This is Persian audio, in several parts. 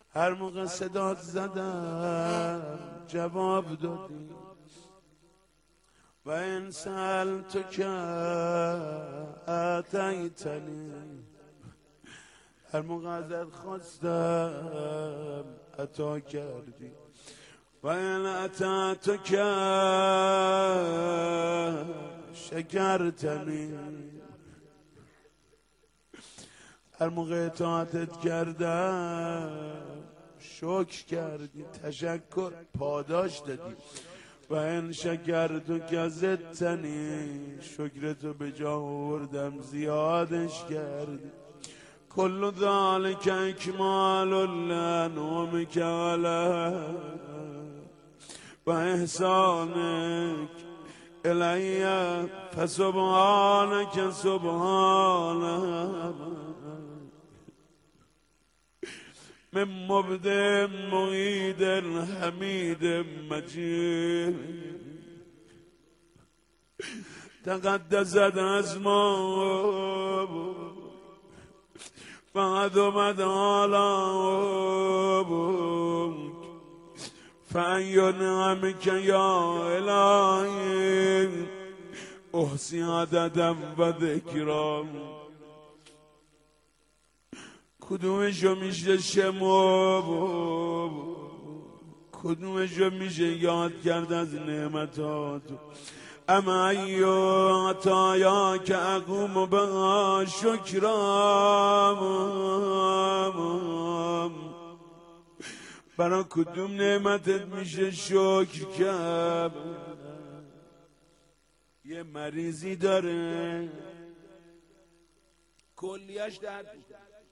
هر موقع صدات زدم جواب دادی و این سألتک اعطیتنی، هر موقع ازت خواستم عطا کردی و این اطعتک شکرتنی، هر موقع اطاعتت کردم شکر کردی، تشکر پاداش دادی و این شکرتک زدتنی، شکرتو به جا آوردم زیادش کردی. کل ذلك اکمال لانعمک علی و احسانک الی فسبحانک سبحانک من مبدع معید حمید مجید تقدست اسماء فعظمت آلاؤک فأی نعمک یا الهی احصی عددا و ذکرا. کدومشو میشه شمرد، کدومشو میشه یاد کرد از نعمتات؟ اما ایو عطایا که اقوم بها شکرام، برای کدوم نعمتت میشه شکر کرد؟ یه مریضی داره کلیهش درد،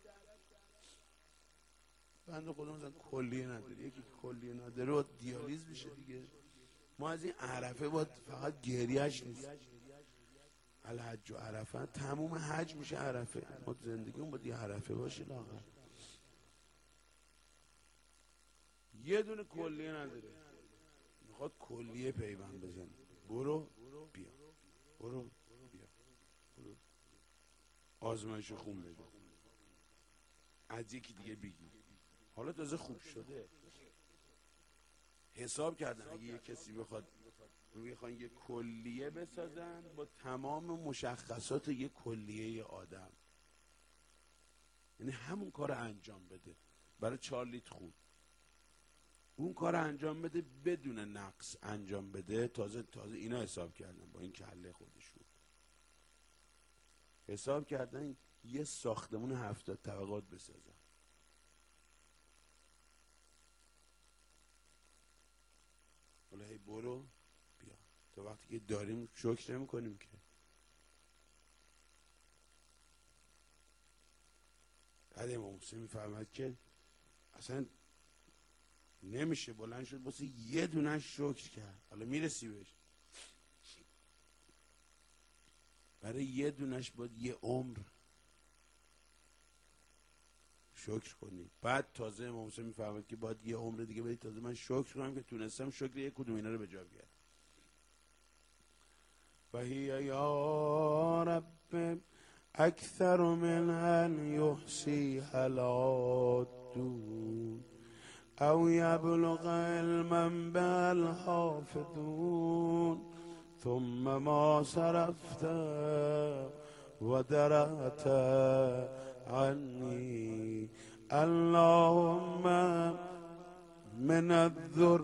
بنده خدا مثلا کلیه نداره، یکی کلیه نداره و دیالیز میشه دیگه. ما از این عرفه باید فقط گریهش نیست، الحج و عرفه تموم حج میشه عرفه، ما زندگیمون باید یه عرفه باشه لاغر. یه دونه کلیه نداره، میخواد کلیه پیوند بزنه، برو بیا برو بیا برو آزمایش خون بده، از یکی دیگه بگی حالا تازه خوب شده. حساب کردن اگه یه کسی بخواد یه کلیه بسازن با تمام مشخصات یه کلیه آدم، یعنی همون کار انجام بده برای 4 لیتر خون، اون کار انجام بده بدون نقص انجام بده. تازه اینا حساب کردن با این کله خودشون، حساب کردن یه ساختمون 70 طبقات بسازن. حالا هی برو بیا، تا وقتی که داریم شکر نمی کنیم که. بعد امام حسین میفرماد که اصلا نمیشه بلند شد واسه یه دونه شکر کرد، حالا میرسی بهش، برای یه دونش باید یه عمر شکر کنی. بعد تازه امام حسین میفرماد که باید یه عمر دیگه بدید تازه من شکر کنم که تونستم شکر یک کدوم اینا رو به جا بیارم. و هی یا رب اکثر من ان یحصی حلاتون او یبلغ علما بالحافظون ثم ما صرفت و درعت عنی اللهم من الذر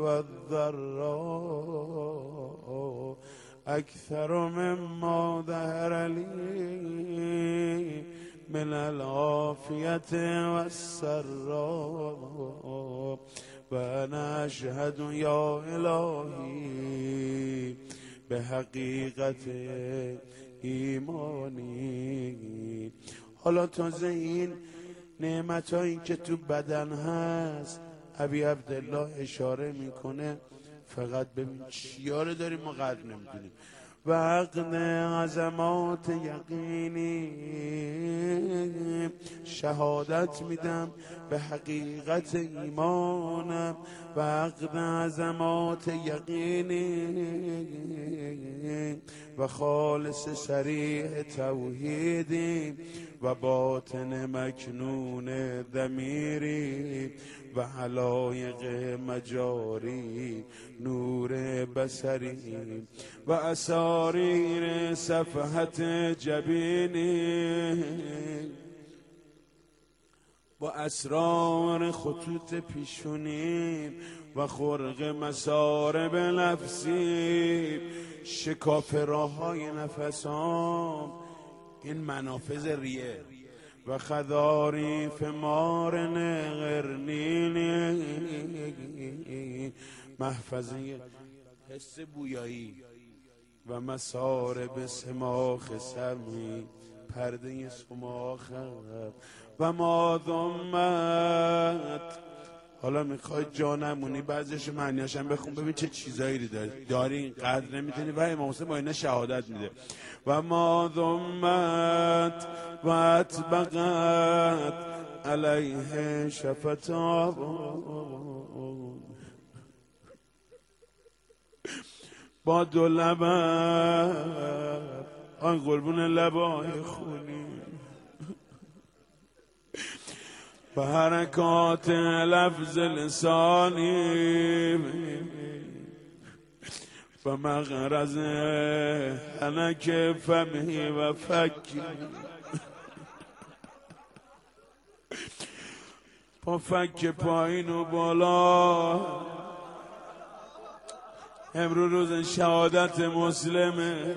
والضراء اکثر مما ظهر لی من العافیت والسراء و انا اشهد یا الهی به حقیقت ایمانی. حالا تازه این نعمتایی که تو بدن هست ابی عبدالله اشاره میکنه، فقط ببین چیا رو داریم ما قدر نمیدونیم. و عقد عظمات یقینی، شهادت میدم به حقیقت ایمانم، و عقد عظمات یقینی و خالص صریح توحیدی و باطن مکنون ضمیری و حلایق مجاری نور بصری و اساریر صفحت جبینی با اسرار خطوط پیشونی و خرق مسارب نفسی شکاف راههای نفسام این منافذ ریه و خضاریف مارن قرنینی محفظه حس بویایی و مسارب سماخ سمی پرده سماخ و ما ضمت. حالا میخوای جانمونی بعضیش معنیاش هم بخون ببین چه چیزایی داری اینقدر نمیتونی و امام حسین با اینا شهادت میده. و ما ضمت و اتبقت علیه شفتاب با دو لبت آن قربون لبای خونی و حرکات لفظ لسانی و مغرز حنک فمی و فکی با فک پایین و بالا. امروز روز شهادت مسلمه،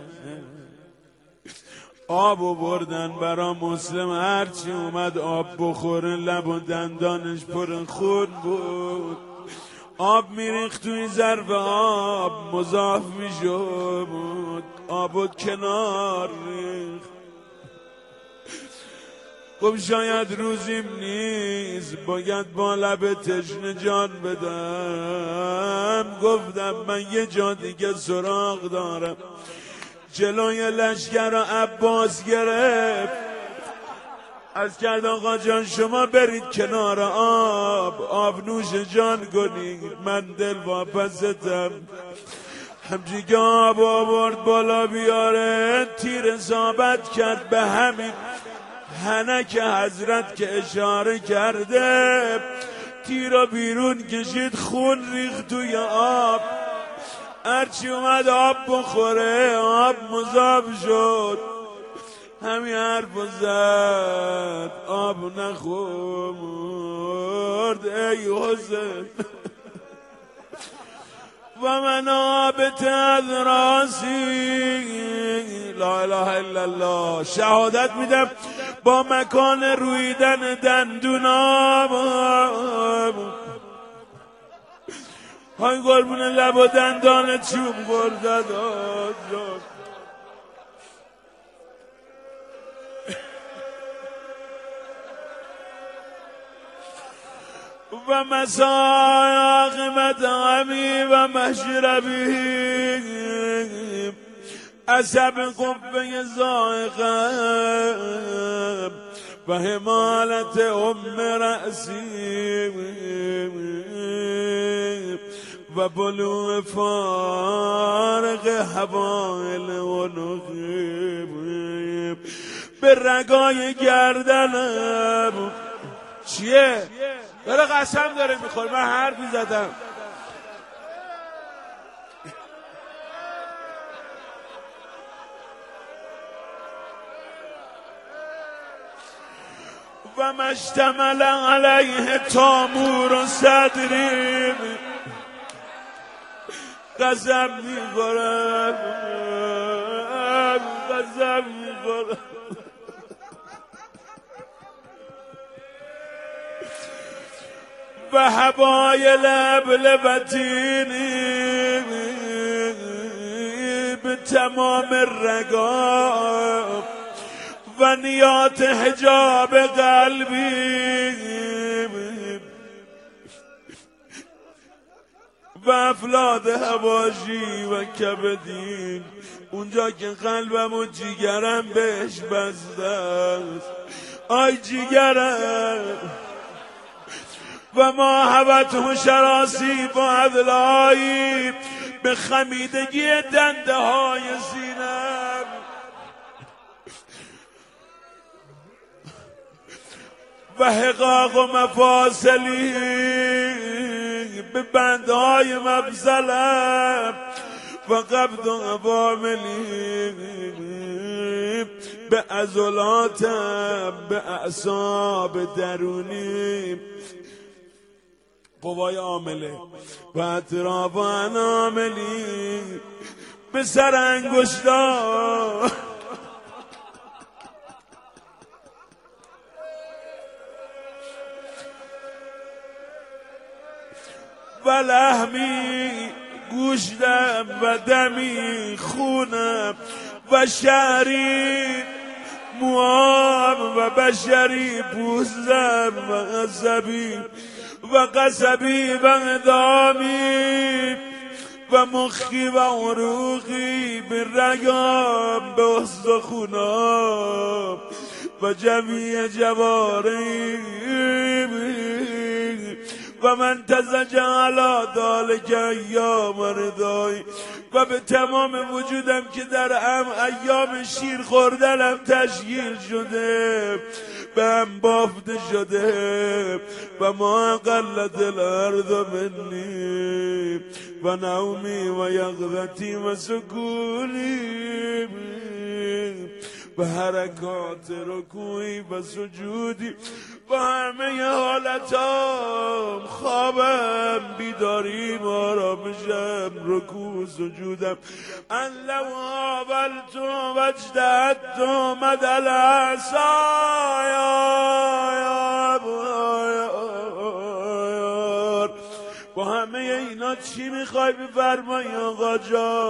آبو بردن برا مسلم، هرچی اومد آب بخوره لب و دندانش پر خون بود. آب میریخت توی ظرف آب مضاف میشد، آبو کنار ریخت. خب شاید روزیم نیست باید با لب تشنه جان بدم. گفتم من یه جا دیگه سراغ دارم. جلوی لشگر و عباس گرفت، از کرد آقا جان شما برید کنار آب نوش جان کنید، من دل واپستم. همچی که آب آورد بالا بیاره، تیر اصابت کرد به همین حنک حضرت که اشاره کرده. تیر رو بیرون کشید، خون ریخت توی آب. هرچی اومد آب بخوره آب مذاب شد. همین حرف زد آب نخورد ای حسین. و من آبت از راسی، لا اله الا الله. شهادت میدم با مکان رویدن دندونام، های قربون لب و دندان چوب گرده داد. و مساق مطعمی و مشربی عصب قبه زائقم و حمالت ام رأسی و بلوع فارق حوائل و نخیب به رگای گردنم. چیه؟ داره قسم داره میخوره، من حرفی زدم. و مشتمل علیه تامور و صدری قسم میخورم، قسم میخورم. و حبایل ابلبتینی به تمام رگا و نیات حجاب قلبی و افلاد حواشی و کبدی، اونجا که قلبم و جیگرم بهش بسته است. آی جیگرم و ما هوته شراسی با عدلایی به خمیدگی دنده های سینم. و حقاق و مفاصلی به بندهای مفصلم و قبض و عواملی به عضلاتم به اعصاب درونی قوای عامله و اطراف اناملی به سر انگشتان و لحمی گوشتم و دمی خونم و شعری موام و بشری پوستم و قصبی و اندامی و مخی و عروقی به رگام به استخونام و جمیع جوارحی و من تزج علی ذلک ایام ردایی و به تمام وجودم که در ایام شیر خوردنم تشکیل شده به هم بافته شده و ما قلت الارض منی و نومی و یقظتی و سکونی و حرکات رکوعی و سجودی و همه حالتام خوابم بیداریم آرامشم رکوع سجودم لو حاولت و اجتهدت مد العصایا با همه اینا چی میخوای بفرمایی آقا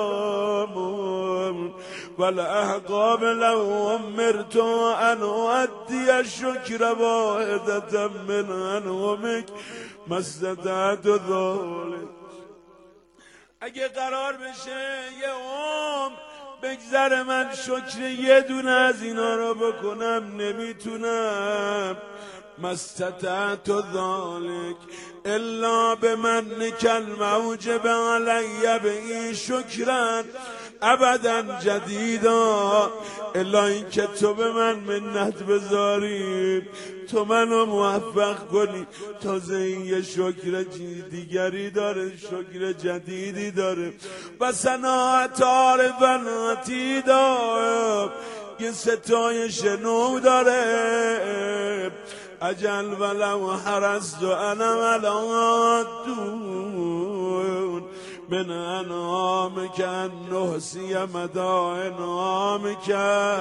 جان والاحقاب لو امرت ان اؤدی الشکر واحدة من انعمک ما استطعت ذلک. اگه قرار بشه یه بگذر من شکر یه دونه از اینا رو بکنم نمیتونم ما استطعت ذلک الا بمنک الموجب علی به شکرا ابدا جدیدا الا این که تو به من منت بذاری تو منو موفق کنی تازه این یه شکر دیگری داره شکر جدیدی داره و صناعت عارفناتی داره یه ستایش نو داره اجل ولو حرست انا ولا دون من انعامک ان نحصی مدى انعامک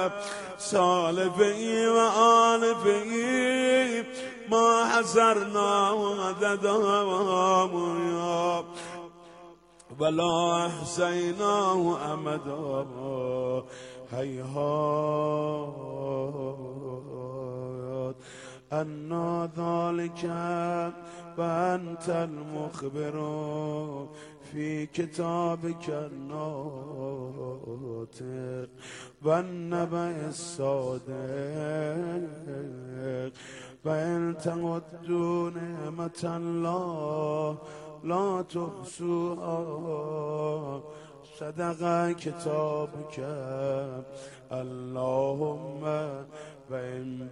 سالفی و آلفی ما حسرنا عددا ولا احصیناه امدا هیهات انا ذلك و انت المخبر فی کتابک الناطق و النبأ الصادق و ان تعدوا نعمة الله لا تحصوها صدق کتابک اللهم و این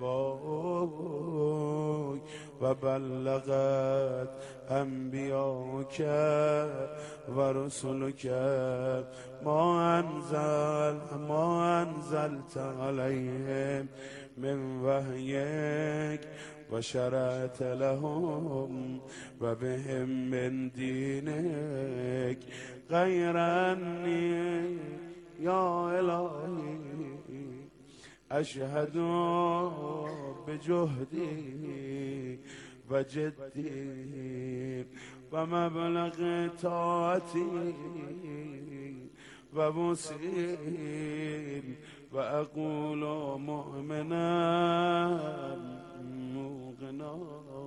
باک و بلغت انبیاک و رسولک ما انزلت علیهم من وحیک و شرعت لهم و بهم من دینک غیر انی یا الهی اشهد بجهدی و جدی و مبلغ طاعتی و وسعی و اقول مؤمنا موقنا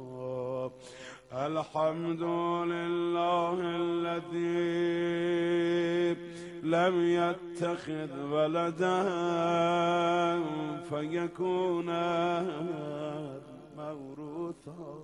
الحمد لله الذي لم يتخذ ولدا فيكون موروثا.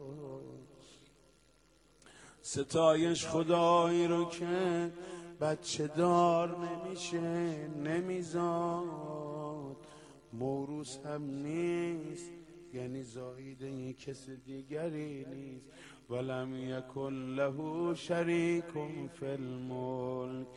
ستایش خدایی رو که بچه دار نمیشه نمیزاد موروث هم نیست یعنی زایده کس دیگری نیست. ولم یکن له شریک فی الملک